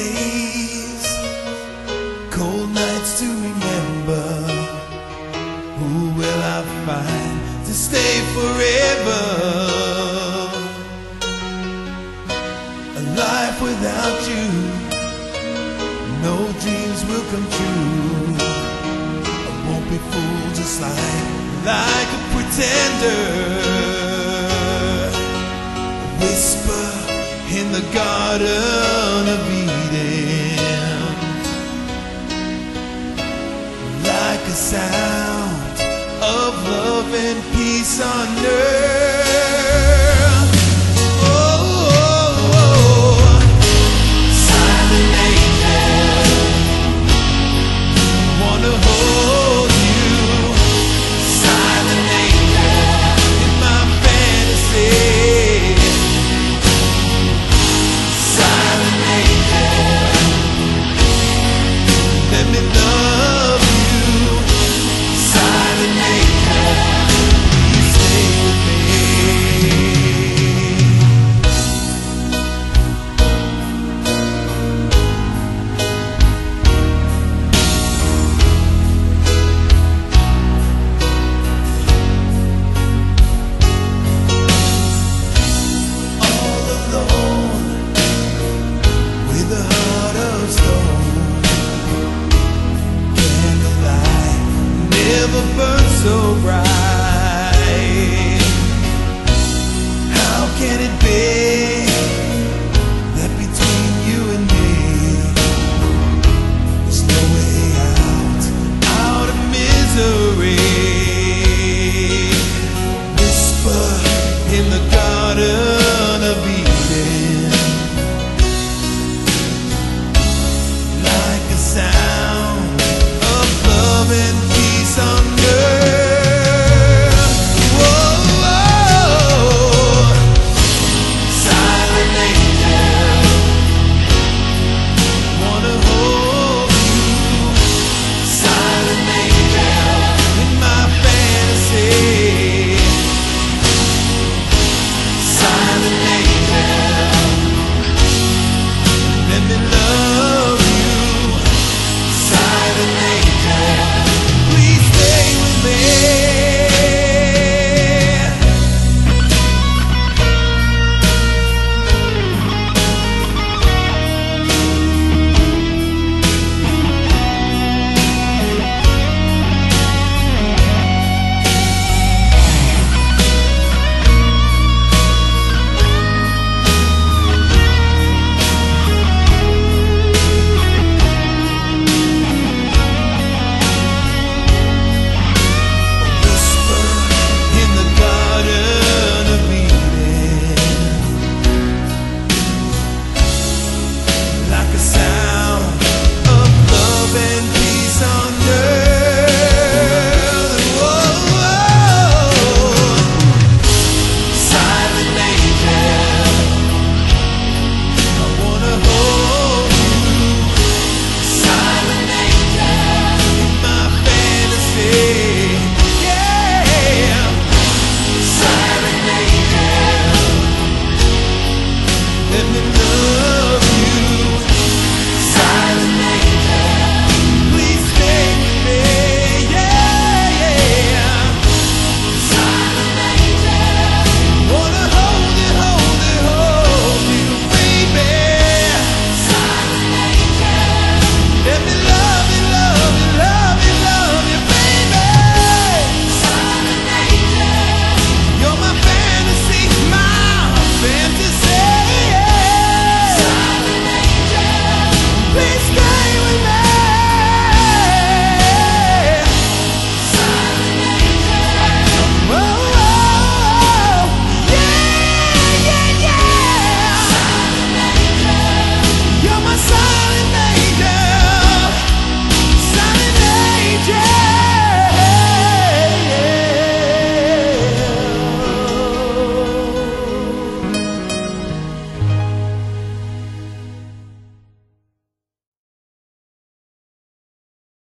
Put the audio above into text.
days, cold nights to remember. Who will I find to stay forever? A life without you, no dreams will come true. I won't be fooled just like a pretender. A whisper in the Garden of Eden, like a sound of love and peace on earth. Oh, oh, oh. Silent angel, wanna hold you. Silent angel in my fantasy. Silent angel, let me love you. Silent angel, please stay with me. All alone with a heart of stone, candlelight never burned so bright.